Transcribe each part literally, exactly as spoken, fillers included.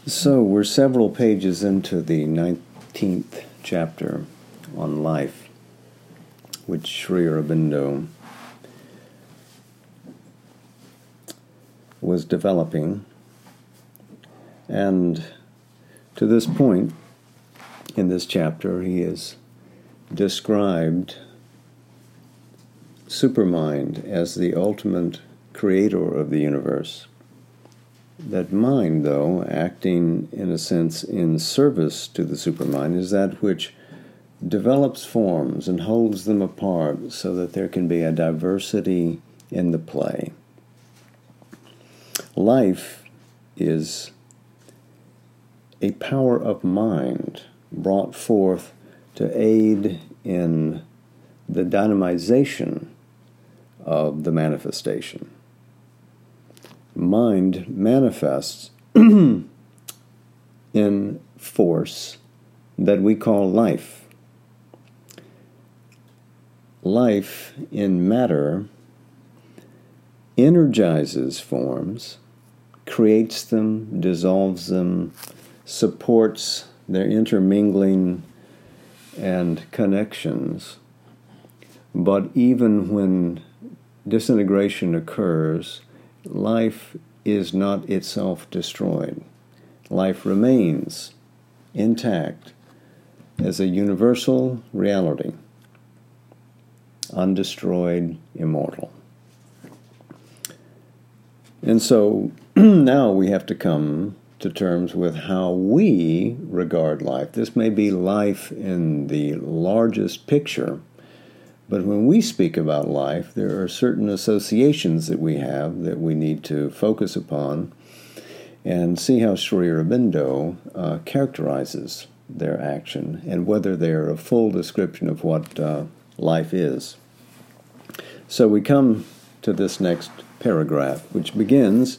So we're several pages into the nineteenth chapter on life, which Sri Aurobindo was developing. And to this point in this chapter, he has described Supermind as the ultimate creator of the universe. That mind, though, acting in a sense in service to the supermind, is that which develops forms and holds them apart so that there can be a diversity in the play. Life is a power of mind brought forth to aid in the dynamization of the manifestation. Mind manifests in force that we call life. Life in matter energizes forms, creates them, dissolves them, supports their intermingling and connections. But even when disintegration occurs, life is not itself destroyed. Life remains intact as a universal reality, undestroyed, immortal. And so now we have to come to terms with how we regard life. This may be life in the largest picture, but when we speak about life, there are certain associations that we have that we need to focus upon and see how Sri Aurobindo uh, characterizes their action and whether they're a full description of what uh, life is. So we come to this next paragraph, which begins,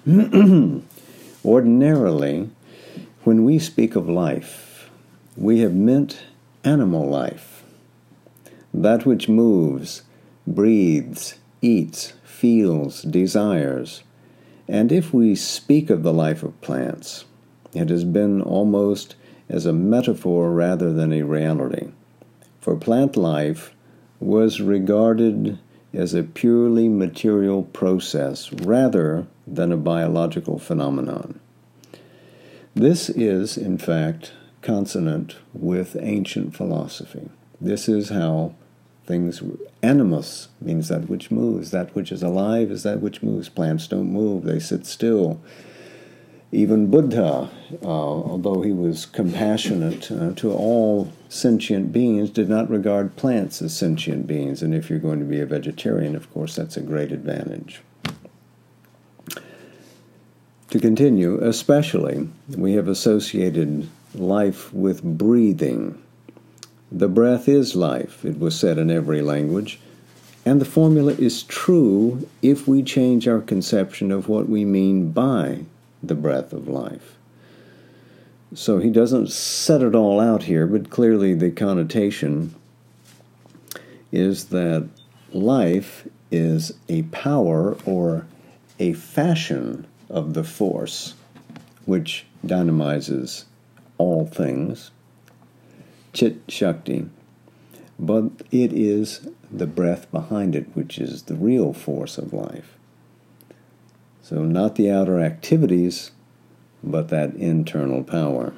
ordinarily, when we speak of life, we have meant animal life. That which moves, breathes, eats, feels, desires. And if we speak of the life of plants, it has been almost as a metaphor rather than a reality. For plant life was regarded as a purely material process rather than a biological phenomenon. This is, in fact, consonant with ancient philosophy. This is how things, animus means that which moves. That which is alive is that which moves. Plants don't move, they sit still. Even Buddha, uh, although he was compassionate uh, to all sentient beings, did not regard plants as sentient beings. And if you're going to be a vegetarian, of course, that's a great advantage. To continue, especially, we have associated life with breathing. The breath is life, it was said in every language, and the formula is true if we change our conception of what we mean by the breath of life. So he doesn't set it all out here, but clearly the connotation is that life is a power or a fashion of the force which dynamizes all things, Chit Shakti, but it is the breath behind it which is the real force of life. So not the outer activities, but that internal power.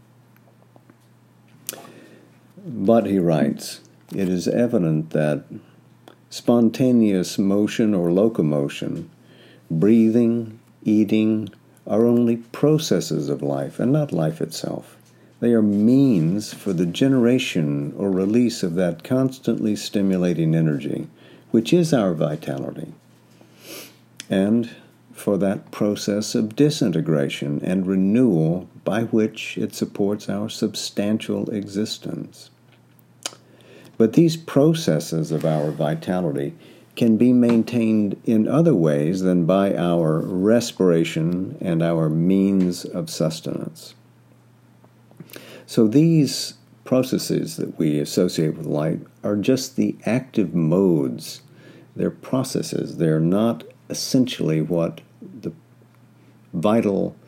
But, he writes, it is evident that spontaneous motion or locomotion, breathing, eating, are only processes of life and not life itself. They are means for the generation or release of that constantly stimulating energy, which is our vitality, and for that process of disintegration and renewal by which it supports our substantial existence. But these processes of our vitality can be maintained in other ways than by our respiration and our means of sustenance. So these processes that we associate with light are just the active modes. They're processes. They're not essentially what the vital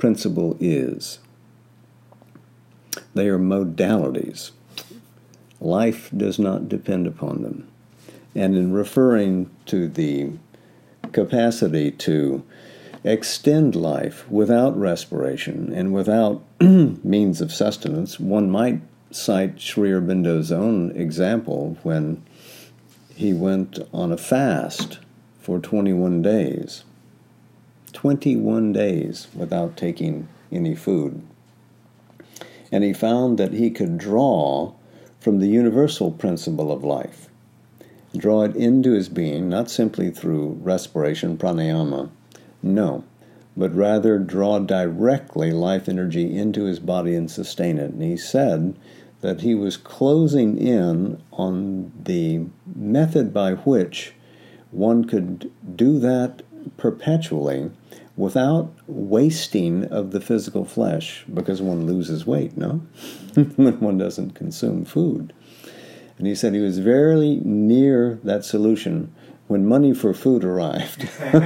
principle is. They are modalities. Life does not depend upon them. And in referring to the capacity to extend life without respiration and without means of sustenance, one might cite Sri Aurobindo's own example when he went on a fast for twenty-one days. twenty-one days without taking any food. And he found that he could draw from the universal principle of life, draw it into his being, not simply through respiration, pranayama, no, but rather draw directly life energy into his body and sustain it. And he said that he was closing in on the method by which one could do that perpetually without wasting of the physical flesh, because one loses weight, no? When one doesn't consume food. And he said he was very near that solution when money for food arrived.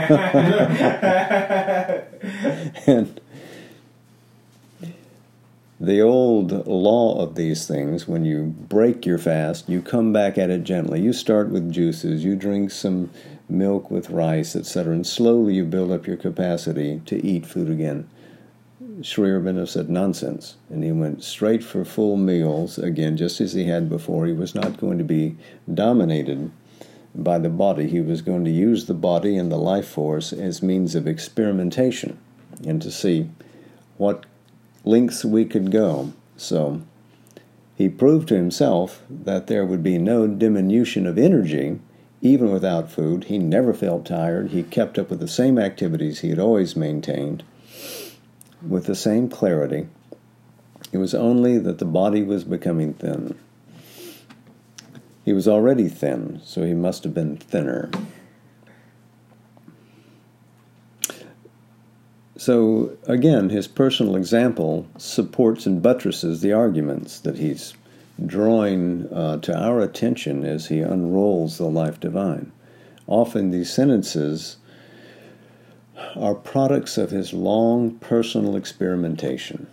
And the old law of these things, when you break your fast, you come back at it gently. You start with juices, you drink some milk with rice, et cetera, and slowly you build up your capacity to eat food again. Sri Aurobindo said, nonsense. And he went straight for full meals again, just as he had before. He was not going to be dominated by the body. He was going to use the body and the life force as means of experimentation and to see what lengths we could go. So he proved to himself that there would be no diminution of energy even without food. He never felt tired. He kept up with the same activities he had always maintained with the same clarity. It was only that the body was becoming thin. He was already thin, so he must have been thinner. So, again, his personal example supports and buttresses the arguments that he's drawing uh, to our attention as he unrolls the life divine. Often these sentences are products of his long personal experimentation.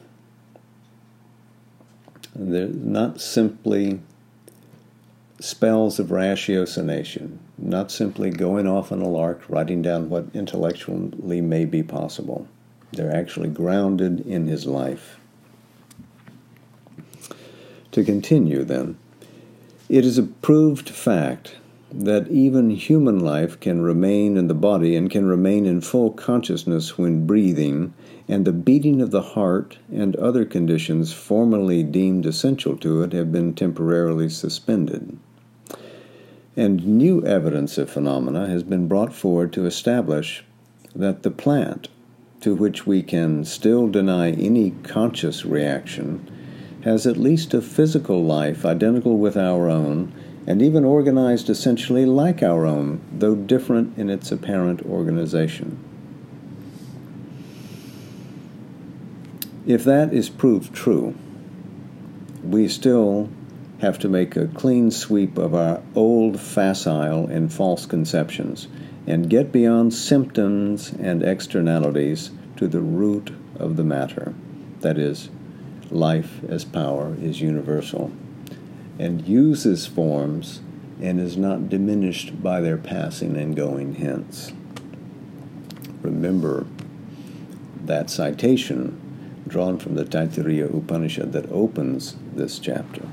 They're not simply spells of ratiocination, not simply going off on a lark, writing down what intellectually may be possible. They're actually grounded in his life. To continue, then, it is a proved fact that even human life can remain in the body and can remain in full consciousness when breathing, and the beating of the heart and other conditions formerly deemed essential to it have been temporarily suspended. And new evidence of phenomena has been brought forward to establish that the plant, to which we can still deny any conscious reaction, has at least a physical life identical with our own, and even organized essentially like our own, though different in its apparent organization. If that is proved true, we still have to make a clean sweep of our old facile and false conceptions and get beyond symptoms and externalities to the root of the matter. That is, life as power is universal and uses forms and is not diminished by their passing and going hence. Remember that citation drawn from the Taittiriya Upanishad that opens this chapter.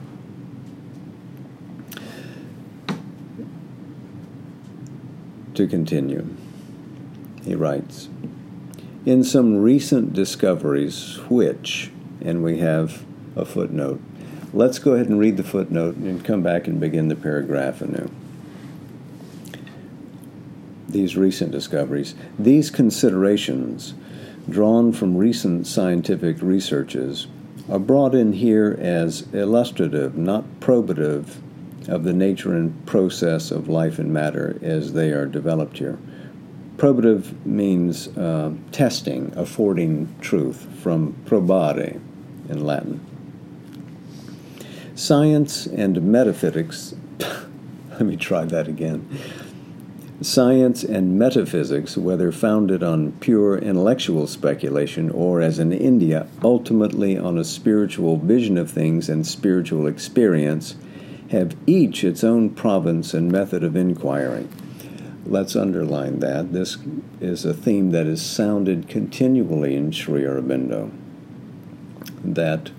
To continue, he writes, in some recent discoveries which, and we have a footnote. Let's go ahead and read the footnote and come back and begin the paragraph anew. These recent discoveries, these considerations drawn from recent scientific researches are brought in here as illustrative, not probative, of the nature and process of life and matter as they are developed here. Probative means uh, testing, affording truth, from probare in Latin. Science and metaphysics, let me try that again. Science and metaphysics, whether founded on pure intellectual speculation or, as in India, ultimately on a spiritual vision of things and spiritual experience, have each its own province and method of inquiry. Let's underline that. This is a theme that is sounded continually in Sri Aurobindo, that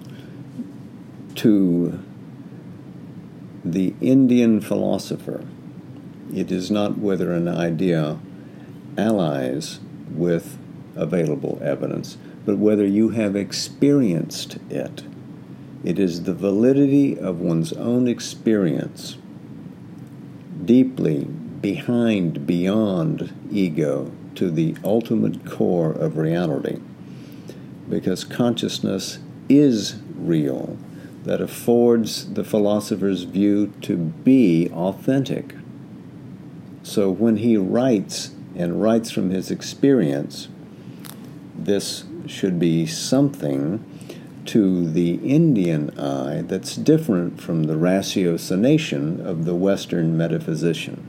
to the Indian philosopher, it is not whether an idea allies with available evidence, but whether you have experienced it. It is the validity of one's own experience, deeply behind, beyond ego, to the ultimate core of reality. Because consciousness is real, that affords the philosopher's view to be authentic. So when he writes, and writes from his experience, this should be something to the Indian eye that's different from the ratiocination of the Western metaphysician.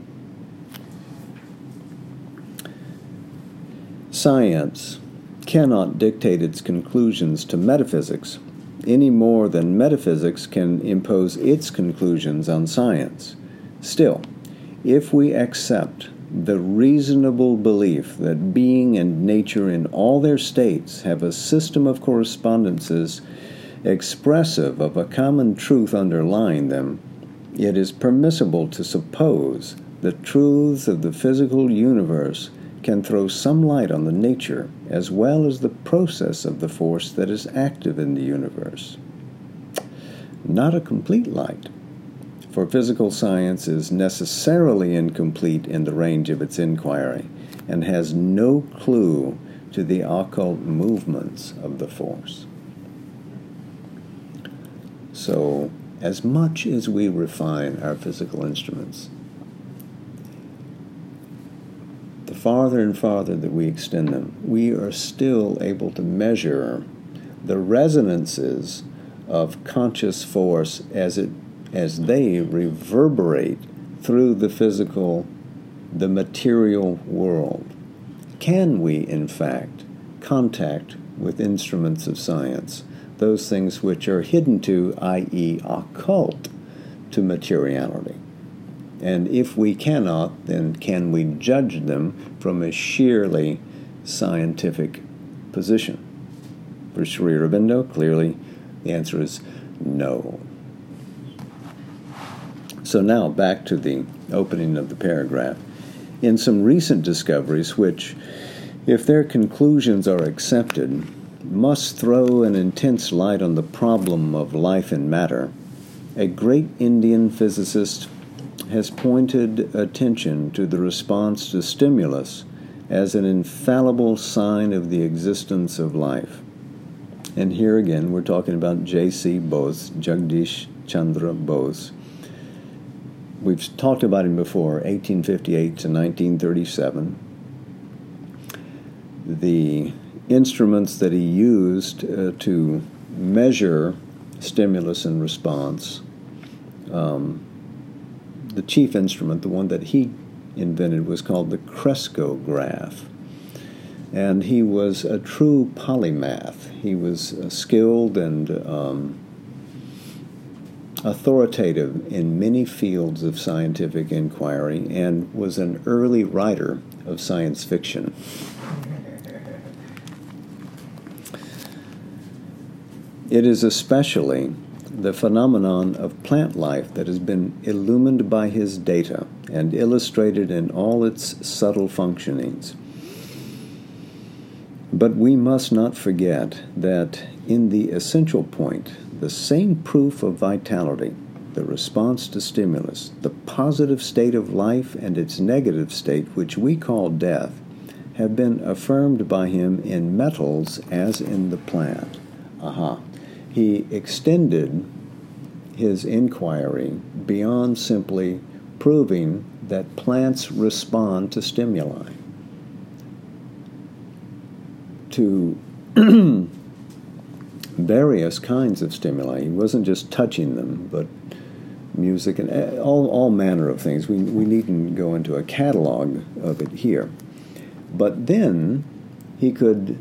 Science cannot dictate its conclusions to metaphysics any more than metaphysics can impose its conclusions on science. Still, if we accept the reasonable belief that being and nature in all their states have a system of correspondences expressive of a common truth underlying them, it is permissible to suppose the truths of the physical universe can throw some light on the nature as well as the process of the force that is active in the universe. Not a complete light, for physical science is necessarily incomplete in the range of its inquiry and has no clue to the occult movements of the force. So, as much as we refine our physical instruments, the farther and farther that we extend them, we are still able to measure the resonances of conscious force as it as they reverberate through the physical, the material world. Can we, in fact, contact with instruments of science those things which are hidden to, that is occult, to materiality? And if we cannot, then can we judge them from a sheerly scientific position? For Sri Aurobindo, clearly, the answer is no. So now back to the opening of the paragraph. In some recent discoveries which, if their conclusions are accepted, must throw an intense light on the problem of life and matter, a great Indian physicist has pointed attention to the response to stimulus as an infallible sign of the existence of life. And here again, we're talking about J C Bose, Jagdish Chandra Bose. We've talked about him before, eighteen fifty-eight to nineteen thirty-seven. The instruments that he used uh, to measure stimulus and response, um, the chief instrument, the one that he invented, was called the crescograph. And he was a true polymath. He was uh, skilled and um, authoritative in many fields of scientific inquiry and was an early writer of science fiction. It is especially the phenomenon of plant life that has been illumined by his data and illustrated in all its subtle functionings. But we must not forget that in the essential point, the same proof of vitality, the response to stimulus, the positive state of life and its negative state, which we call death, have been affirmed by him in metals as in the plant. Aha. He extended his inquiry beyond simply proving that plants respond to stimuli, to various kinds of stimuli. He wasn't just touching them, but music, and all, all manner of things. We, we needn't go into a catalog of it here. But then he could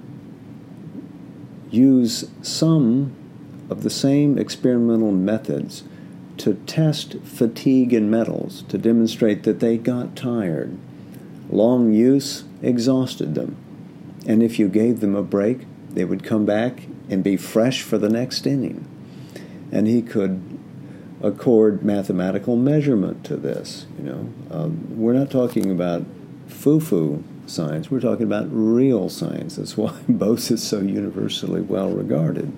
use some of the same experimental methods to test fatigue in metals, to demonstrate that they got tired. Long use exhausted them. And if you gave them a break, they would come back and be fresh for the next inning. And he could accord mathematical measurement to this. You know, um, we're not talking about foo-foo science. We're talking about real science. That's why Bose is so universally well regarded.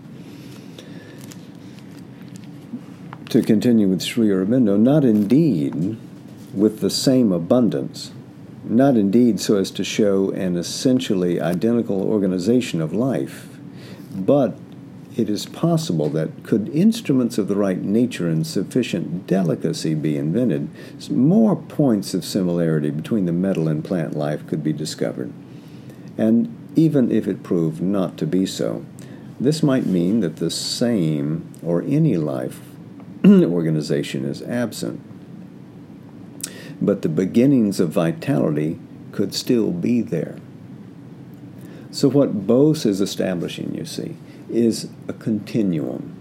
To continue with Sri Aurobindo, not indeed with the same abundance, not indeed so as to show an essentially identical organization of life, but it is possible that could instruments of the right nature and sufficient delicacy be invented, more points of similarity between the metal and plant life could be discovered. And even if it proved not to be so, this might mean that the same or any life organization is absent. But the beginnings of vitality could still be there. So what Bose is establishing, you see, is a continuum.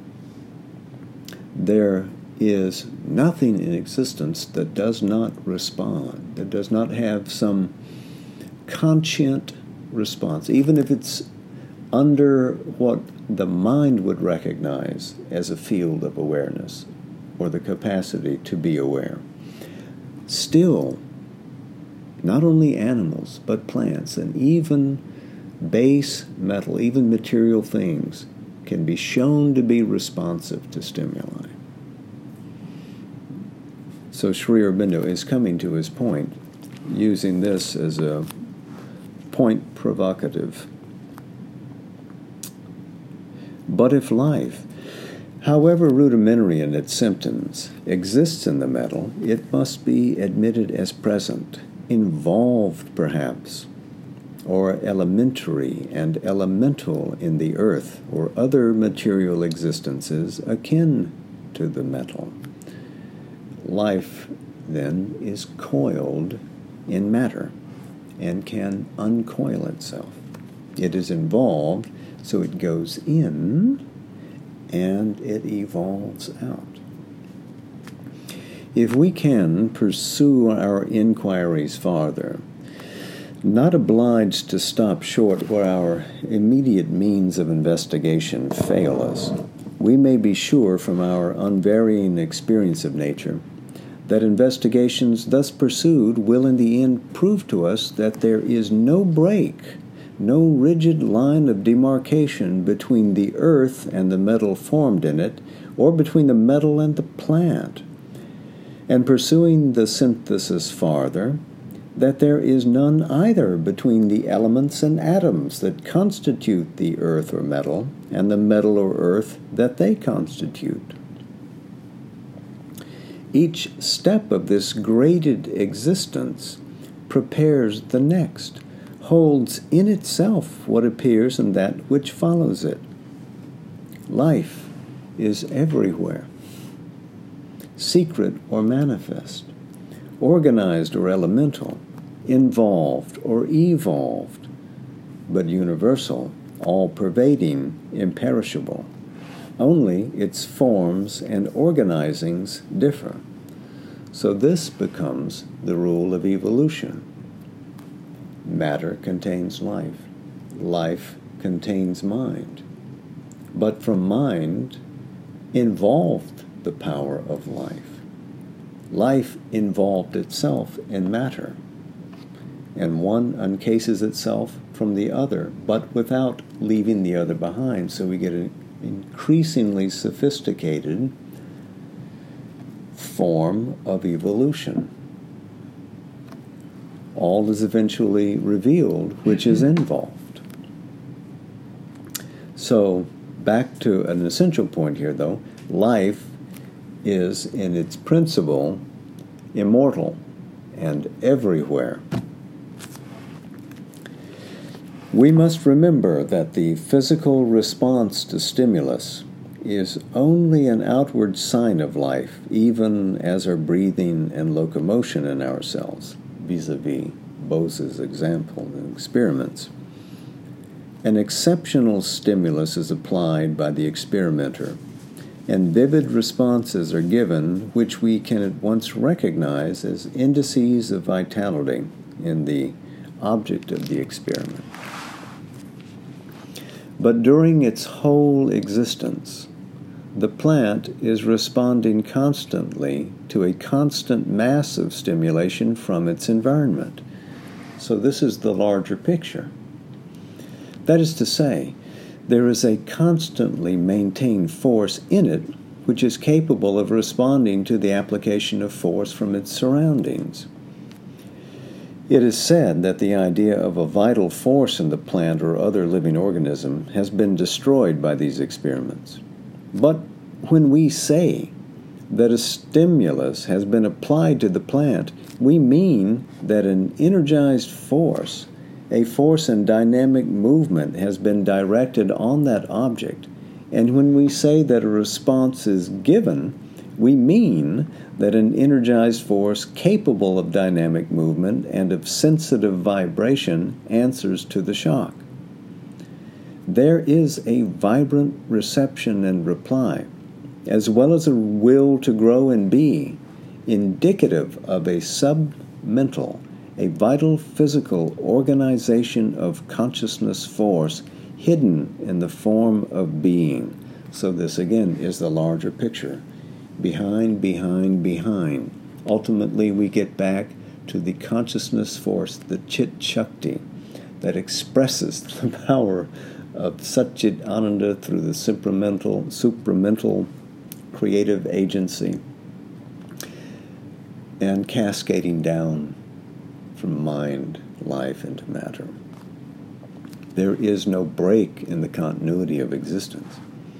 There is nothing in existence that does not respond, that does not have some conscient response, even if it's under what the mind would recognize as a field of awareness or the capacity to be aware. Still, not only animals, but plants, and even base metal, even material things, can be shown to be responsive to stimuli. So Sri Aurobindo is coming to his point, using this as a point provocative. But if life, however rudimentary in its symptoms, exists in the metal, it must be admitted as present, involved perhaps, or elementary and elemental in the earth or other material existences akin to the metal. Life, then, is coiled in matter and can uncoil itself. It is involved, so it goes in and it evolves out. If we can pursue our inquiries farther, not obliged to stop short where our immediate means of investigation fail us, we may be sure from our unvarying experience of nature that investigations thus pursued will in the end prove to us that there is no break, no rigid line of demarcation between the earth and the metal formed in it, or between the metal and the plant. And pursuing the synthesis farther, that there is none either between the elements and atoms that constitute the earth or metal and the metal or earth that they constitute. Each step of this graded existence prepares the next, holds in itself what appears and that which follows it. Life is everywhere, secret or manifest, organized or elemental, involved or evolved, but universal, all-pervading, imperishable. Only its forms and organizings differ. So this becomes the rule of evolution. Matter contains life. Life contains mind. But from mind involved the power of life. Life involved itself in matter, and one uncases itself from the other, but without leaving the other behind. So we get an increasingly sophisticated form of evolution. All is eventually revealed, which is involved. So, back to an essential point here, though, life is, in its principle, immortal and everywhere. We must remember that the physical response to stimulus is only an outward sign of life, even as are breathing and locomotion in our cells, vis-a-vis Bose's example and experiments. An exceptional stimulus is applied by the experimenter, and vivid responses are given which we can at once recognize as indices of vitality in the object of the experiment. But during its whole existence, the plant is responding constantly to a constant mass of stimulation from its environment. So this is the larger picture. That is to say, there is a constantly maintained force in it which is capable of responding to the application of force from its surroundings. It is said that the idea of a vital force in the plant or other living organism has been destroyed by these experiments. But when we say that a stimulus has been applied to the plant, we mean that an energized force, a force and dynamic movement, has been directed on that object. And when we say that a response is given, we mean that an energized force capable of dynamic movement and of sensitive vibration answers to the shock. There is a vibrant reception and reply, as well as a will to grow and be, indicative of a submental, a vital physical organization of consciousness force hidden in the form of being. So this again is the larger picture. Behind, behind, behind. Ultimately we get back to the consciousness force, the Chit Shakti, that expresses the power of Satchit Ananda through the supramental, supramental creative agency and cascading down from mind, life, into matter. There is no break in the continuity of existence.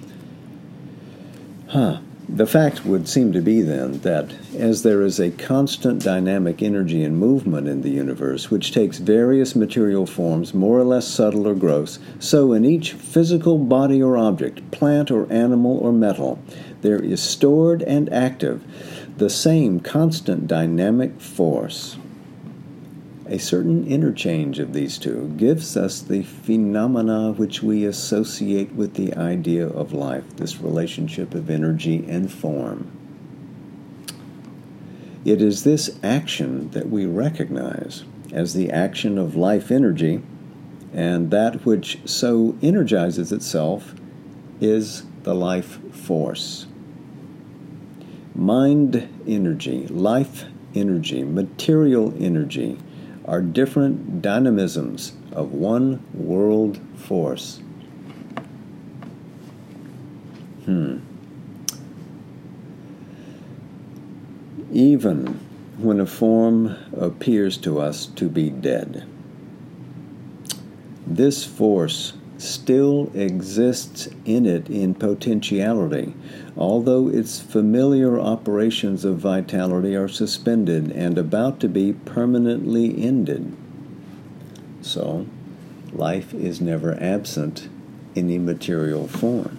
Huh. The fact would seem to be, then, that as there is a constant dynamic energy and movement in the universe which takes various material forms, more or less subtle or gross, so in each physical body or object, plant or animal or metal, there is stored and active the same constant dynamic force. A certain interchange of these two gives us the phenomena which we associate with the idea of life, this relationship of energy and form. It is this action that we recognize as the action of life energy, and that which so energizes itself is the life force. Mind energy, life energy, material energy are different dynamisms of one world force. Hmm. Even when a form appears to us to be dead, this force still exists in it in potentiality, although its familiar operations of vitality are suspended and about to be permanently ended. So, life is never absent in a material form.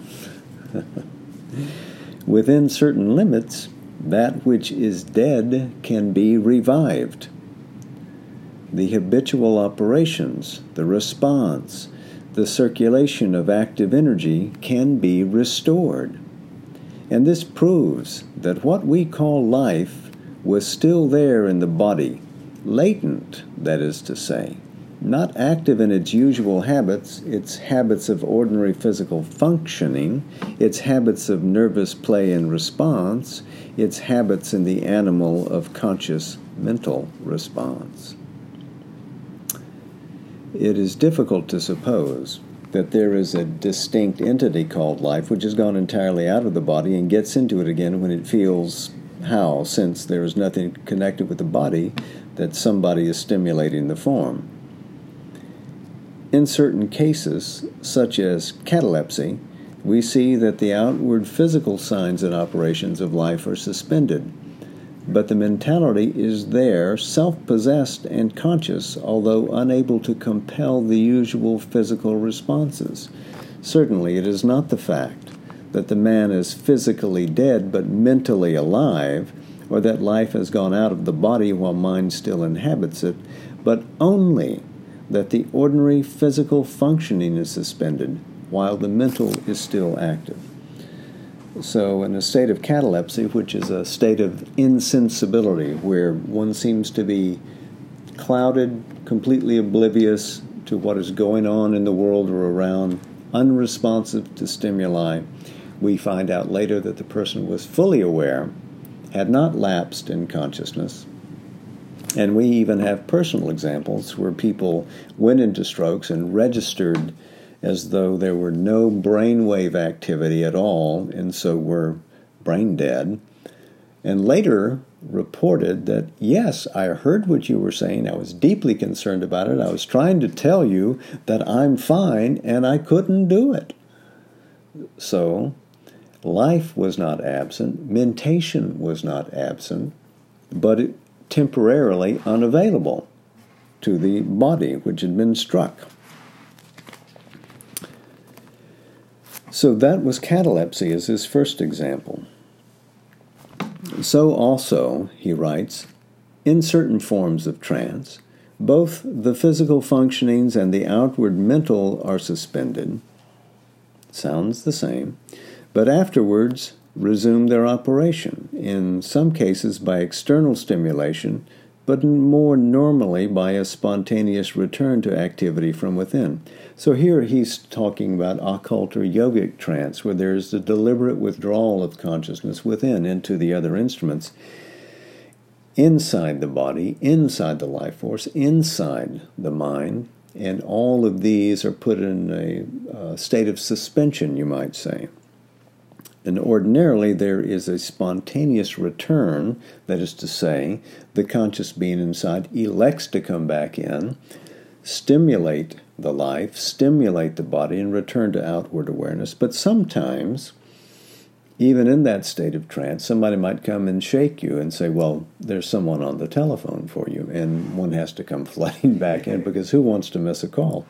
Within certain limits, that which is dead can be revived. The habitual operations, the response, the circulation of active energy can be restored. And this proves that what we call life was still there in the body, latent, that is to say, not active in its usual habits, its habits of ordinary physical functioning, its habits of nervous play and response, its habits in the animal of conscious mental response. It is difficult to suppose that there is a distinct entity called life which has gone entirely out of the body and gets into it again when it feels how, since there is nothing connected with the body, that somebody is stimulating the form. In certain cases, such as catalepsy, we see that the outward physical signs and operations of life are suspended, but the mentality is there, self-possessed and conscious, although unable to compel the usual physical responses. Certainly, it is not the fact that the man is physically dead but mentally alive, or that life has gone out of the body while mind still inhabits it, but only that the ordinary physical functioning is suspended while the mental is still active. So in a state of catalepsy, which is a state of insensibility, where one seems to be clouded, completely oblivious to what is going on in the world or around, unresponsive to stimuli, we find out later that the person was fully aware, had not lapsed in consciousness. And we even have personal examples where people went into strokes and registered as though there were no brainwave activity at all, and so were brain dead, and later reported that, yes, I heard what you were saying, I was deeply concerned about it, I was trying to tell you that I'm fine, and I couldn't do it. So, life was not absent, mentation was not absent, but it temporarily unavailable to the body which had been struck. So that was catalepsy as his first example. So also, he writes, in certain forms of trance, both the physical functionings and the outward mental are suspended. Sounds the same, but afterwards resume their operation, in some cases by external stimulation, but more normally by a spontaneous return to activity from within. So here he's talking about occult or yogic trance, where there's the deliberate withdrawal of consciousness within into the other instruments, inside the body, inside the life force, inside the mind, and all of these are put in a uh, state of suspension, you might say. And ordinarily there is a spontaneous return, that is to say, the conscious being inside elects to come back in, stimulate the life, stimulate the body, and return to outward awareness. But sometimes, even in that state of trance, somebody might come and shake you and say, well, there's someone on the telephone for you, and one has to come flooding back in, because who wants to miss a call?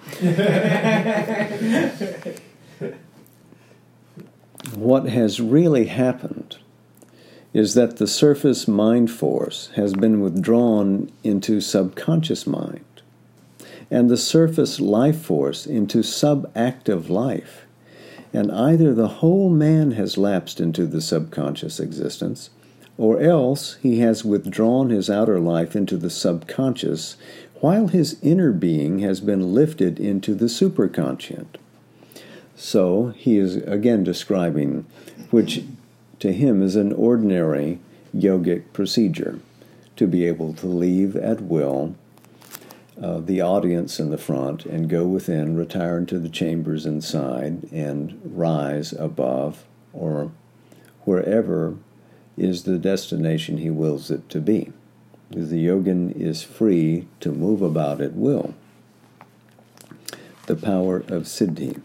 What has really happened is that the surface mind force has been withdrawn into subconscious mind, and the surface life force into subactive life, and either the whole man has lapsed into the subconscious existence, or else he has withdrawn his outer life into the subconscious, while his inner being has been lifted into the superconscient. So he is again describing, which to him is an ordinary yogic procedure, to be able to leave at will uh, the audience in the front and go within, retire into the chambers inside, and rise above or wherever is the destination he wills it to be. Because the yogin is free to move about at will. The power of siddhi.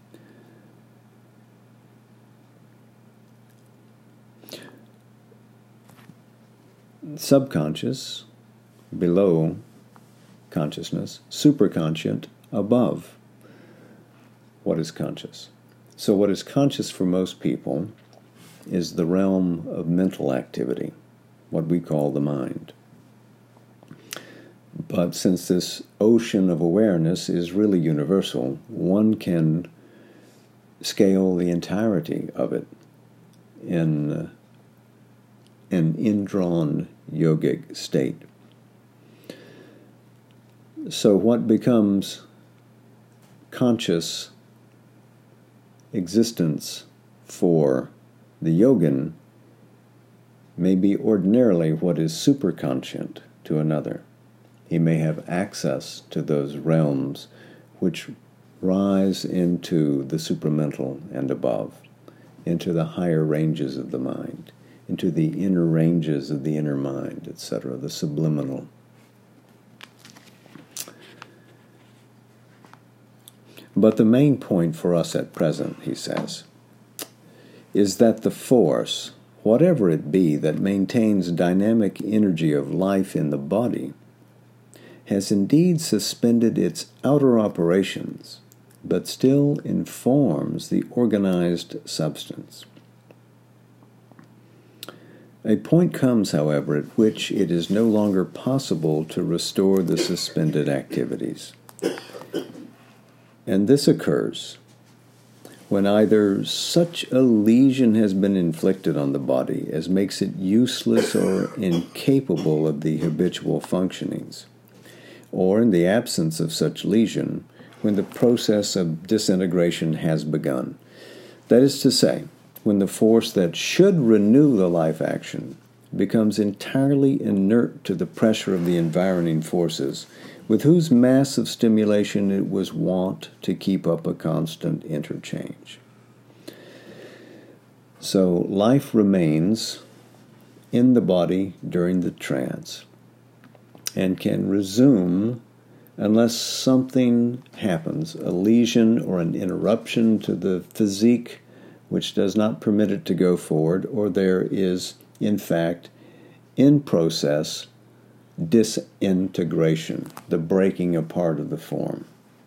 Subconscious, below consciousness, superconscient, above what is conscious. So what is conscious for most people is the realm of mental activity, what we call the mind. But since this ocean of awareness is really universal, one can scale the entirety of it in uh, an indrawn yogic state. So what becomes conscious existence for the yogin may be ordinarily what is superconscient to another. He may have access to those realms which rise into the supramental and above, into the higher ranges of the mind, into the inner ranges of the inner mind, et cetera, the subliminal. But the main point for us at present, he says, is that the force, whatever it be, that maintains dynamic energy of life in the body, has indeed suspended its outer operations but still informs the organized substance. A point comes, however, at which it is no longer possible to restore the suspended activities. And this occurs when either such a lesion has been inflicted on the body as makes it useless or incapable of the habitual functionings, or in the absence of such lesion, when the process of disintegration has begun. That is to say, when the force that should renew the life action becomes entirely inert to the pressure of the environing forces, with whose massive stimulation it was wont to keep up a constant interchange. So life remains in the body during the trance and can resume unless something happens, a lesion or an interruption to the physique which does not permit it to go forward, or there is, in fact, in process, disintegration, the breaking apart of the form.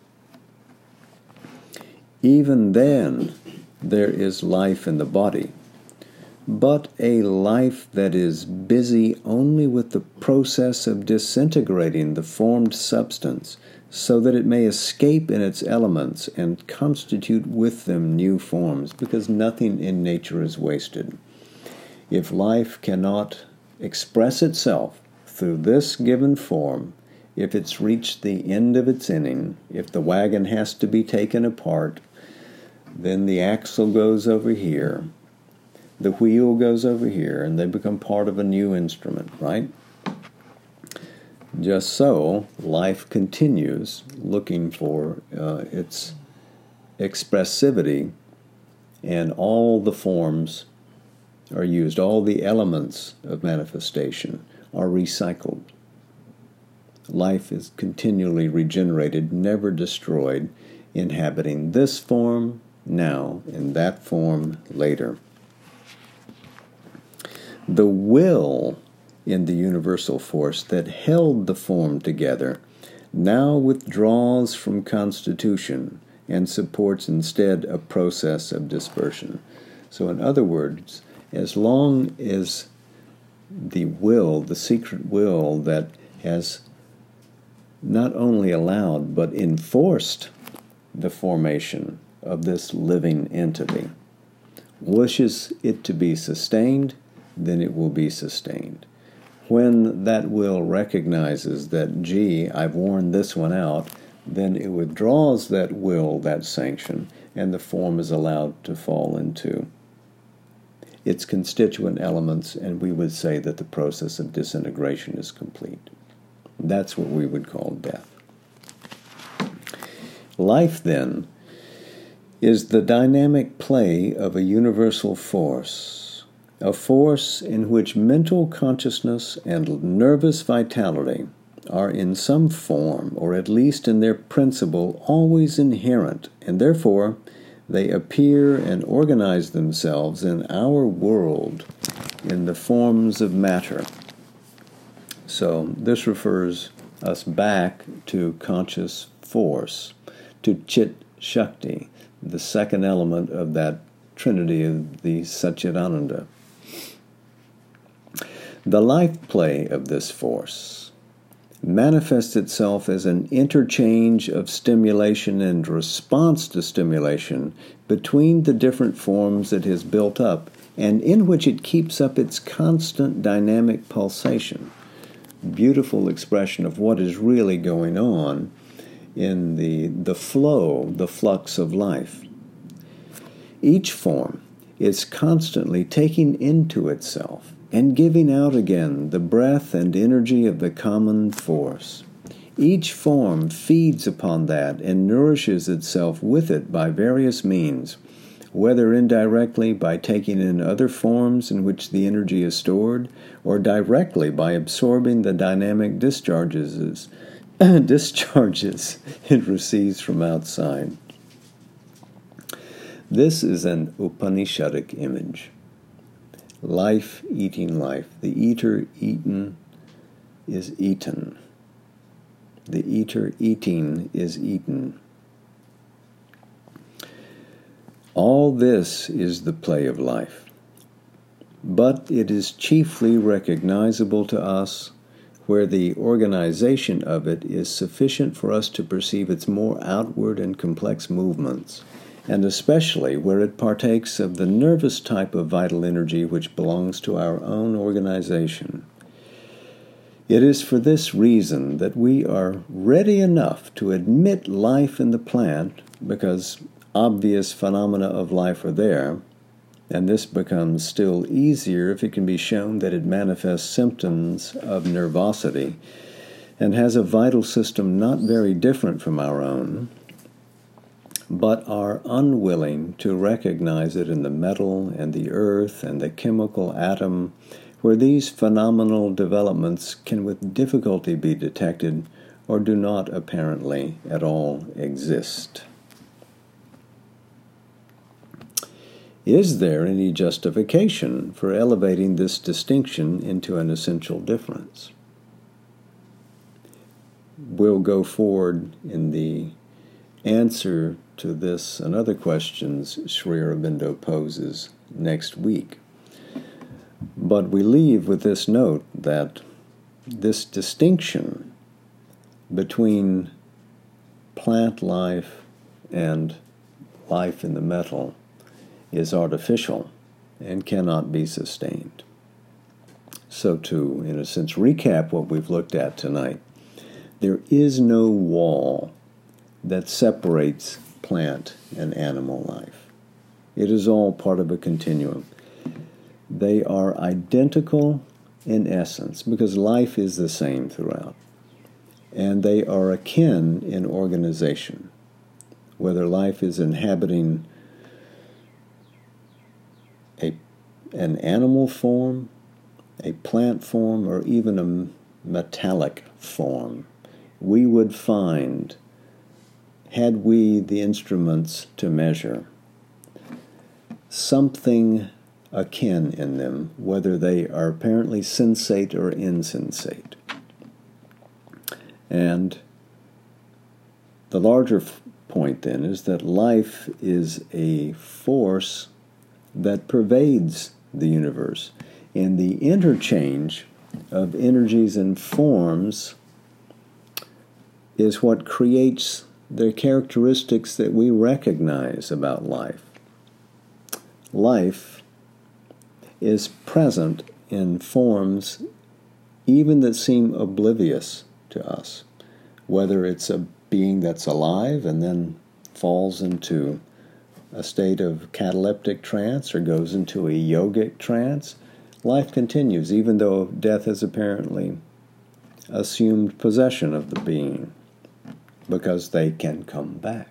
Even then, there is life in the body, but a life that is busy only with the process of disintegrating the formed substance so that it may escape in its elements and constitute with them new forms, because nothing in nature is wasted. If life cannot express itself through this given form, if it's reached the end of its inning, if the wagon has to be taken apart, then the axle goes over here, the wheel goes over here, and they become part of a new instrument, right? Just so, life continues looking for uh, its expressivity, and all the forms are used, all the elements of manifestation are recycled. Life is continually regenerated, never destroyed, inhabiting this form now and that form later. The will in the universal force that held the form together now withdraws from constitution and supports instead a process of dispersion. So in other words, as long as the will, the secret will that has not only allowed but enforced the formation of this living entity, wishes it to be sustained, then it will be sustained. When that will recognizes that, gee, I've worn this one out, then it withdraws that will, that sanction, and the form is allowed to fall into its constituent elements, and we would say that the process of disintegration is complete. That's what we would call death. Life, then, is the dynamic play of a universal force, a force in which mental consciousness and nervous vitality are in some form, or at least in their principle, always inherent, and therefore they appear and organize themselves in our world in the forms of matter. So this refers us back to conscious force, to Chit Shakti, the second element of that trinity of the Satchidananda. The life play of this force manifests itself as an interchange of stimulation and response to stimulation between the different forms it has built up, and in which it keeps up its constant dynamic pulsation. Beautiful expression of what is really going on in the, the flow, the flux of life. Each form is constantly taking into itself and giving out again the breath and energy of the common force. Each form feeds upon that and nourishes itself with it by various means, whether indirectly by taking in other forms in which the energy is stored, or directly by absorbing the dynamic discharges, discharges it receives from outside. This is an Upanishadic image. Life eating life. The eater eaten is eaten. The eater eating is eaten. All this is the play of life, but it is chiefly recognizable to us where the organization of it is sufficient for us to perceive its more outward and complex movements, and especially where it partakes of the nervous type of vital energy which belongs to our own organization. It is for this reason that we are ready enough to admit life in the plant, because obvious phenomena of life are there, and this becomes still easier if it can be shown that it manifests symptoms of nervosity and has a vital system not very different from our own, but are unwilling to recognize it in the metal and the earth and the chemical atom, where these phenomenal developments can with difficulty be detected or do not apparently at all exist. Is there any justification for elevating this distinction into an essential difference? We'll go forward in the answer to this and other questions Sri Aurobindo poses next week. But we leave with this note that this distinction between plant life and life in the metal is artificial and cannot be sustained. So to, in a sense, recap what we've looked at tonight, there is no wall that separates plant and animal life. It is all part of a continuum. They are identical in essence because life is the same throughout. And they are akin in organization, whether life is inhabiting a, an animal form, a plant form, or even a metallic form. We would find, had we the instruments to measure, something akin in them, whether they are apparently sensate or insensate. And the larger f- point then is that life is a force that pervades the universe, and the interchange of energies and forms is what creates the characteristics that we recognize about life. Life is present in forms even that seem oblivious to us, whether it's a being that's alive and then falls into a state of cataleptic trance or goes into a yogic trance. Life continues even though death has apparently assumed possession of the being, because they can come back.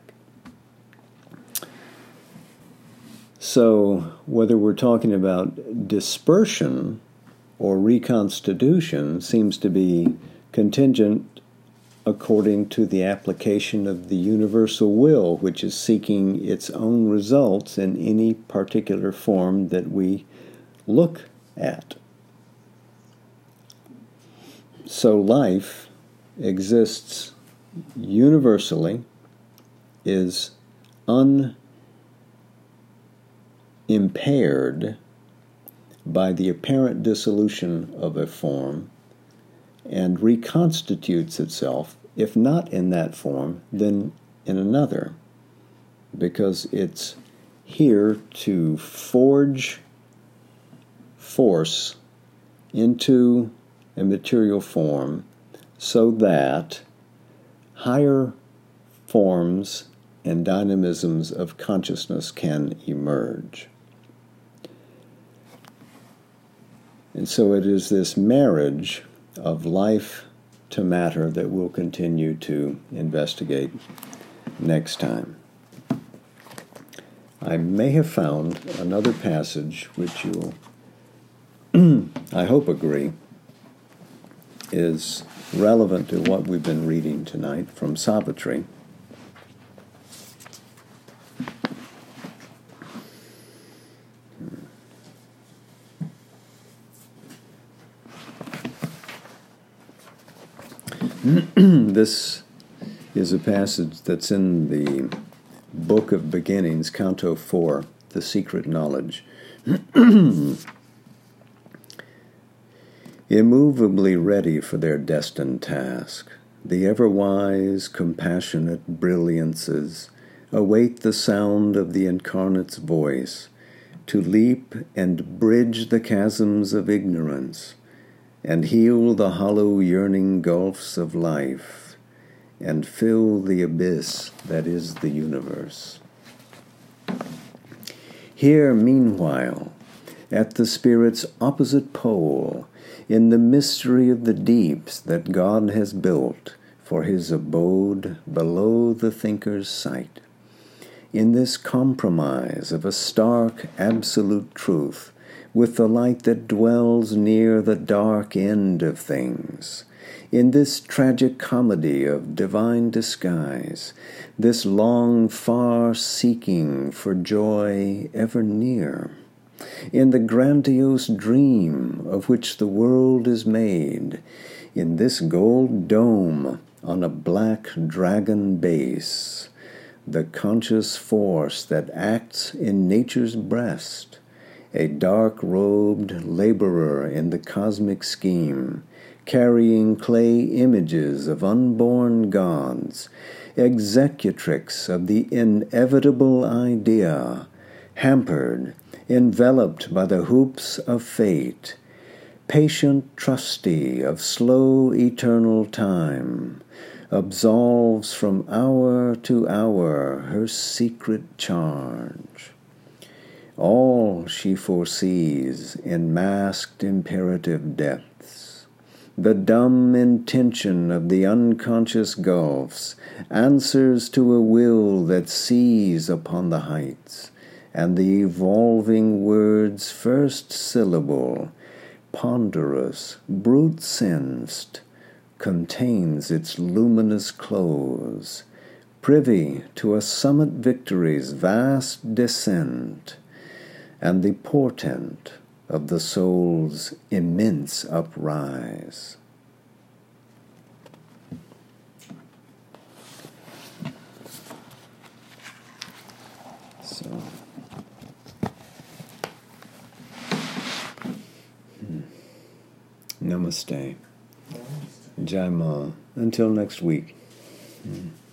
So whether we're talking about dispersion or reconstitution seems to be contingent according to the application of the universal will, which is seeking its own results in any particular form that we look at. So life exists universally, is unimpaired by the apparent dissolution of a form, and reconstitutes itself, if not in that form, then in another, because it's here to forge force into a material form so that higher forms and dynamisms of consciousness can emerge. And so it is this marriage of life to matter that we'll continue to investigate next time. I may have found another passage which you'll, I hope, agree is relevant to what we've been reading tonight from Savitri. This is a passage that's in the Book of Beginnings, Canto four, The Secret Knowledge. Immovably ready for their destined task, the ever-wise, compassionate brilliances await the sound of the Incarnate's voice to leap and bridge the chasms of ignorance and heal the hollow yearning gulfs of life and fill the abyss that is the universe. Here, meanwhile, at the Spirit's opposite pole, in the mystery of the deeps that God has built for his abode below the thinker's sight, in this compromise of a stark absolute truth with the light that dwells near the dark end of things, in this tragic comedy of divine disguise, this long, far seeking for joy ever near, in the grandiose dream of which the world is made, in this gold dome on a black dragon base, the conscious force that acts in nature's breast, a dark-robed laborer in the cosmic scheme, carrying clay images of unborn gods, executrix of the inevitable idea, hampered, enveloped by the hoops of fate, patient trustee of slow eternal time, absolves from hour to hour her secret charge. All she foresees in masked imperative depths, the dumb intention of the unconscious gulfs answers to a will that sees upon the heights, and the evolving word's first syllable, ponderous, brute-sensed, contains its luminous close, privy to a summit victory's vast descent, and the portent of the soul's immense uprise. So, hmm. Namaste. Jai Ma. Until next week. Hmm.